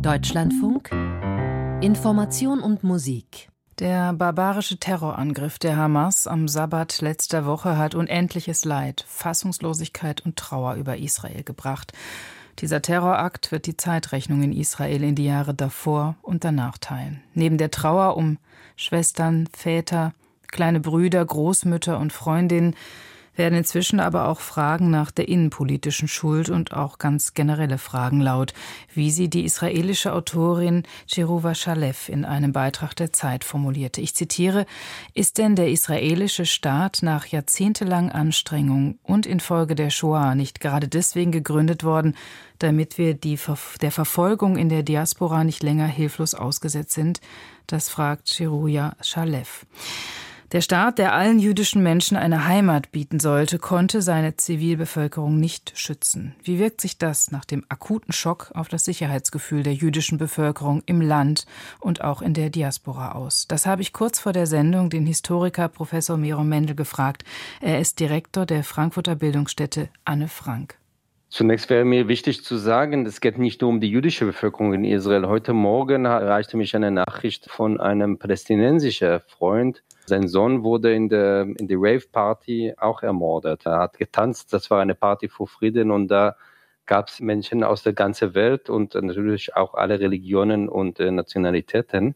Deutschlandfunk Information und Musik. Der barbarische Terrorangriff der Hamas am Sabbat letzter Woche hat unendliches Leid, Fassungslosigkeit und Trauer über Israel gebracht. Dieser Terrorakt wird die Zeitrechnung in Israel in die Jahre davor und danach teilen. Neben der Trauer um Schwestern, Väter, kleine Brüder, Großmütter und Freundinnen werden inzwischen aber auch Fragen nach der innenpolitischen Schuld und auch ganz generelle Fragen laut, wie sie die israelische Autorin Yehuda Shalev in einem Beitrag der Zeit formulierte. Ich zitiere: Ist denn der israelische Staat nach jahrzehntelangen Anstrengungen und infolge der Shoah nicht gerade deswegen gegründet worden, damit wir der Verfolgung in der Diaspora nicht länger hilflos ausgesetzt sind? Das fragt Yehuda Shalev. Der Staat, der allen jüdischen Menschen eine Heimat bieten sollte, konnte seine Zivilbevölkerung nicht schützen. Wie wirkt sich das nach dem akuten Schock auf das Sicherheitsgefühl der jüdischen Bevölkerung im Land und auch in der Diaspora aus? Das habe ich kurz vor der Sendung den Historiker Professor Miro Mendel gefragt. Er ist Direktor der Frankfurter Bildungsstätte Anne Frank. Zunächst wäre mir wichtig zu sagen, es geht nicht nur um die jüdische Bevölkerung in Israel. Heute Morgen erreichte mich eine Nachricht von einem palästinensischen Freund. Sein Sohn wurde in der Rave-Party auch ermordet. Er hat getanzt, das war eine Party für Frieden und da gab es Menschen aus der ganzen Welt und natürlich auch alle Religionen und Nationalitäten.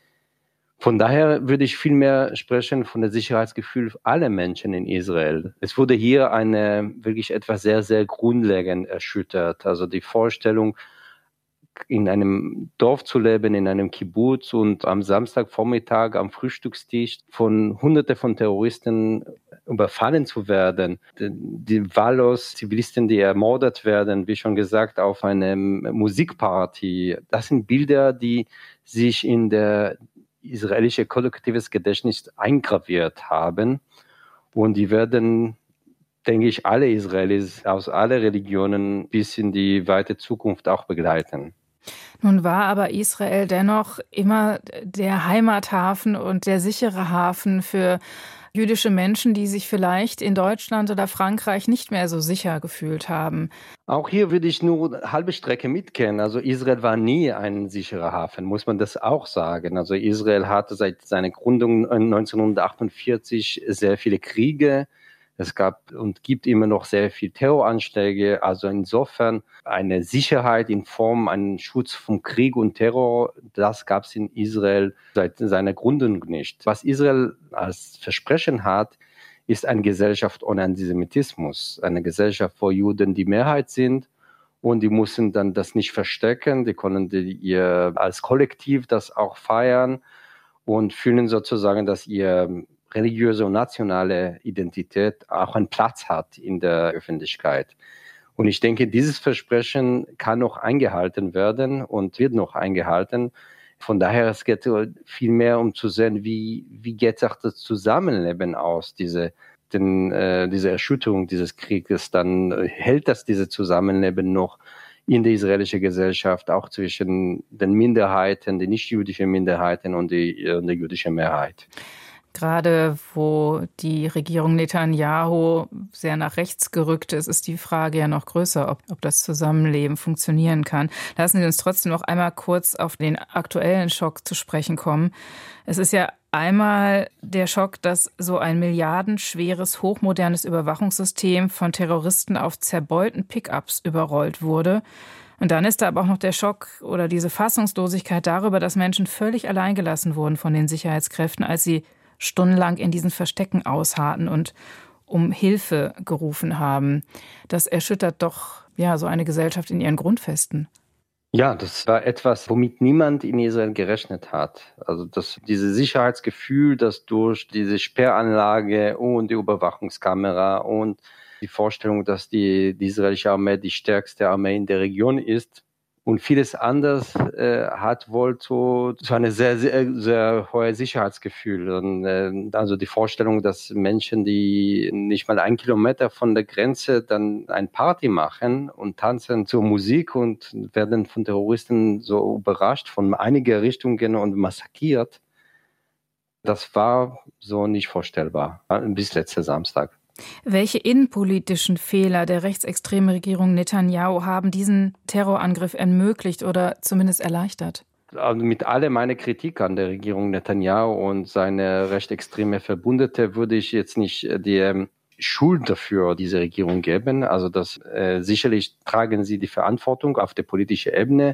Von daher würde ich viel mehr sprechen von dem Sicherheitsgefühl aller Menschen in Israel. Es wurde hier wirklich etwas sehr, sehr grundlegend erschüttert. Also die Vorstellung, in einem Dorf zu leben, in einem Kibbutz und am Samstagvormittag am Frühstückstisch von Hunderten von Terroristen überfallen zu werden. Die wahllos Zivilisten, die ermordet werden, wie schon gesagt, auf einer Musikparty. Das sind Bilder, die sich in der israelische kollektives Gedächtnis eingraviert haben. Und die werden, denke ich, alle Israelis aus allen Religionen bis in die weite Zukunft auch begleiten. Nun war aber Israel dennoch immer der Heimathafen und der sichere Hafen für jüdische Menschen, die sich vielleicht in Deutschland oder Frankreich nicht mehr so sicher gefühlt haben. Auch hier würde ich nur halbe Strecke mitkennen. Also Israel war nie ein sicherer Hafen, muss man das auch sagen. Also Israel hatte seit seiner Gründung 1948 sehr viele Kriege. Es gab und gibt immer noch sehr viele Terroranschläge. Also insofern eine Sicherheit in Form, einen Schutz vom Krieg und Terror, das gab es in Israel seit seiner Gründung nicht. Was Israel als Versprechen hat, ist eine Gesellschaft ohne Antisemitismus. Eine Gesellschaft, wo Juden die Mehrheit sind und die müssen dann das nicht verstecken. Die können ihr als Kollektiv das auch feiern und fühlen sozusagen, dass ihr religiöse und nationale Identität auch einen Platz hat in der Öffentlichkeit. Und ich denke, dieses Versprechen kann noch eingehalten werden und wird noch eingehalten. Von daher, es geht viel mehr um zu sehen, wie geht auch das Zusammenleben aus, diese Erschütterung dieses Krieges. Dann hält das diese Zusammenleben noch in der israelischen Gesellschaft, auch zwischen den Minderheiten, den nicht-jüdischen Minderheiten und der jüdischen Mehrheit. Gerade wo die Regierung Netanyahu sehr nach rechts gerückt ist die Frage ja noch größer, ob das Zusammenleben funktionieren kann. Lassen Sie uns trotzdem noch einmal kurz auf den aktuellen Schock zu sprechen kommen. Es ist ja einmal der Schock, dass so ein milliardenschweres, hochmodernes Überwachungssystem von Terroristen auf zerbeulten Pickups überrollt wurde. Und dann ist da aber auch noch der Schock oder diese Fassungslosigkeit darüber, dass Menschen völlig alleingelassen wurden von den Sicherheitskräften, als sie stundenlang in diesen Verstecken ausharrten und um Hilfe gerufen haben. Das erschüttert doch so eine Gesellschaft in ihren Grundfesten. Ja, das war etwas, womit niemand in Israel gerechnet hat. Also dieses Sicherheitsgefühl, das durch diese Sperranlage und die Überwachungskamera und die Vorstellung, dass die israelische Armee die stärkste Armee in der Region ist, und vieles anderes hat wohl zu einem sehr, sehr, sehr hohen Sicherheitsgefühl. Und, also die Vorstellung, dass Menschen, die nicht mal 1 Kilometer von der Grenze dann ein Party machen und tanzen zur Musik und werden von Terroristen so überrascht von einigen Richtungen und massakriert, das war so nicht vorstellbar bis letzten Samstag. Welche innenpolitischen Fehler der rechtsextremen Regierung Netanyahu haben diesen Terrorangriff ermöglicht oder zumindest erleichtert? Also mit aller meiner Kritik an der Regierung Netanyahu und seine rechtsextreme Verbündete würde ich jetzt nicht die Schuld dafür dieser Regierung geben. Also sicherlich tragen sie die Verantwortung auf der politischen Ebene.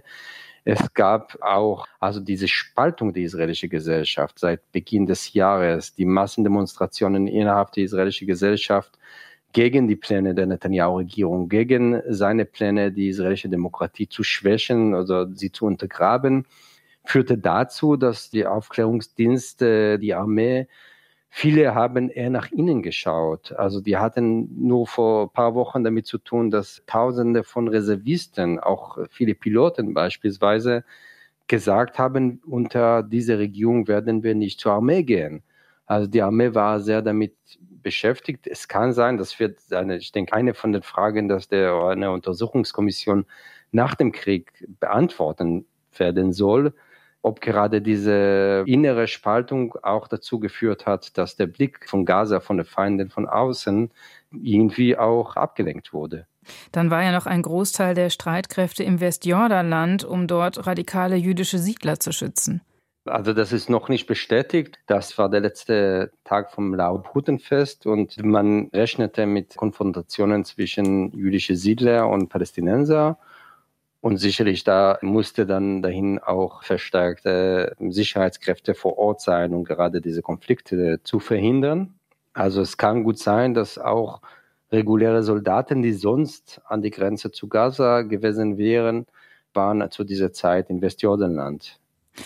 Es gab auch diese Spaltung der israelischen Gesellschaft seit Beginn des Jahres, die Massendemonstrationen innerhalb der israelischen Gesellschaft gegen die Pläne der Netanyahu-Regierung, gegen seine Pläne, die israelische Demokratie zu schwächen oder sie zu untergraben, führte dazu, dass die Aufklärungsdienste, die Armee, viele haben eher nach innen geschaut. Also die hatten nur vor ein paar Wochen damit zu tun, dass Tausende von Reservisten, auch viele Piloten beispielsweise, gesagt haben, unter dieser Regierung werden wir nicht zur Armee gehen. Also die Armee war sehr damit beschäftigt. Es kann sein, das wird ich denke, eine von den Fragen, dass eine Untersuchungskommission nach dem Krieg beantworten werden soll, ob gerade diese innere Spaltung auch dazu geführt hat, dass der Blick von Gaza, von den Feinden von außen, irgendwie auch abgelenkt wurde. Dann war ja noch ein Großteil der Streitkräfte im Westjordanland, um dort radikale jüdische Siedler zu schützen. Also das ist noch nicht bestätigt. Das war der letzte Tag vom Laub-Hutenfest und man rechnete mit Konfrontationen zwischen jüdischen Siedlern und Palästinenser. Und sicherlich da musste dann dahin auch verstärkte Sicherheitskräfte vor Ort sein, um gerade diese Konflikte zu verhindern. Also es kann gut sein, dass auch reguläre Soldaten, die sonst an die Grenze zu Gaza gewesen wären, waren zu dieser Zeit in Westjordanland.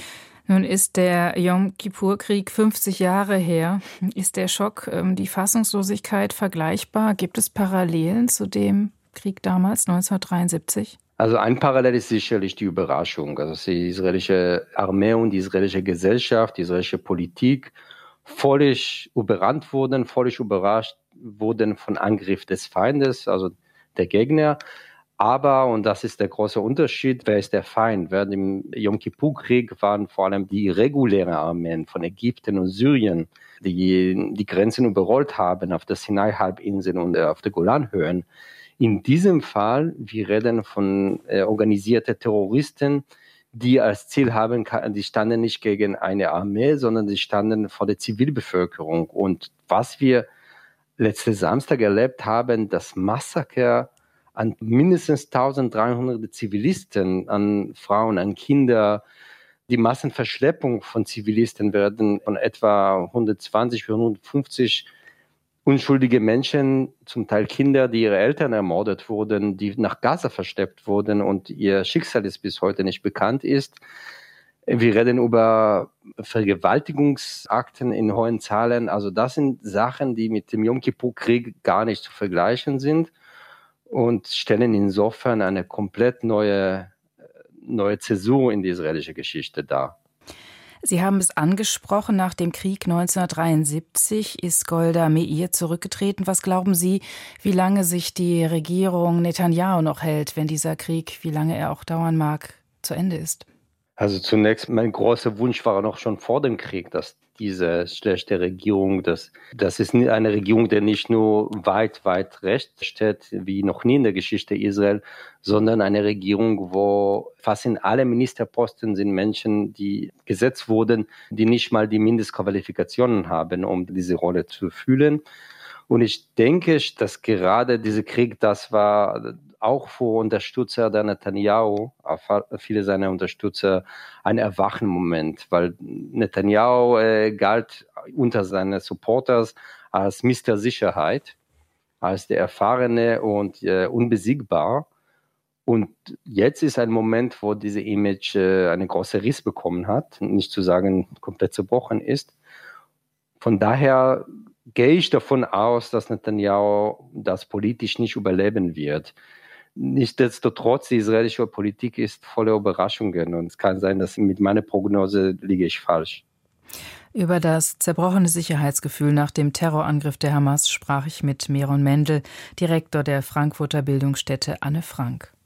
Nun ist der Jom-Kippur-Krieg 50 Jahre her. Ist der Schock, die Fassungslosigkeit vergleichbar? Gibt es Parallelen zu dem Krieg damals, 1973? Also ein Parallel ist sicherlich die Überraschung, also die israelische Armee und die israelische Gesellschaft, die israelische Politik völlig überrannt wurden, völlig überrascht wurden von Angriff des Feindes, also der Gegner. Aber, und das ist der große Unterschied, wer ist der Feind? Während im Jom-Kippur-Krieg waren vor allem die regulären Armeen von Ägypten und Syrien, die die Grenzen überrollt haben auf der Sinai-Halbinsel und auf der Golanhöhen. In diesem Fall, wir reden von organisierten Terroristen, die als Ziel haben, die standen nicht gegen eine Armee, sondern sie standen vor der Zivilbevölkerung. Und was wir letzten Samstag erlebt haben, das Massaker an mindestens 1300 Zivilisten, an Frauen, an Kinder, die Massenverschleppung von Zivilisten werden von etwa 120 bis 150 unschuldige Menschen, zum Teil Kinder, die ihre Eltern ermordet wurden, die nach Gaza verschleppt wurden und ihr Schicksal ist bis heute nicht bekannt ist. Wir reden über Vergewaltigungsakten in hohen Zahlen. Also das sind Sachen, die mit dem Jom-Kippur-Krieg gar nicht zu vergleichen sind und stellen insofern eine komplett neue Zäsur in die israelische Geschichte dar. Sie haben es angesprochen, nach dem Krieg 1973 ist Golda Meir zurückgetreten. Was glauben Sie, wie lange sich die Regierung Netanyahu noch hält, wenn dieser Krieg, wie lange er auch dauern mag, zu Ende ist? Also zunächst, mein großer Wunsch war noch schon vor dem Krieg, dass diese schlechte Regierung, das ist eine Regierung, die nicht nur weit rechts steht, wie noch nie in der Geschichte Israel, sondern eine Regierung, wo fast in alle Ministerposten sind Menschen, die gesetzt wurden, die nicht mal die Mindestqualifikationen haben, um diese Rolle zu fühlen. Und ich denke, dass gerade dieser Krieg, das war auch für Unterstützer der Netanyahu, viele seiner Unterstützer, ein Erwachen-Moment, weil Netanyahu galt unter seinen Supporters als Mr. Sicherheit, als der Erfahrene und unbesiegbar. Und jetzt ist ein Moment, wo diese Image einen großen Riss bekommen hat, nicht zu sagen komplett zerbrochen ist. Von daher gehe ich davon aus, dass Netanyahu das politisch nicht überleben wird. Nichtsdestotrotz, die israelische Politik ist voller Überraschungen und es kann sein, dass mit meiner Prognose liege ich falsch. Über das zerbrochene Sicherheitsgefühl nach dem Terrorangriff der Hamas sprach ich mit Meron Mendel, Direktor der Frankfurter Bildungsstätte Anne Frank.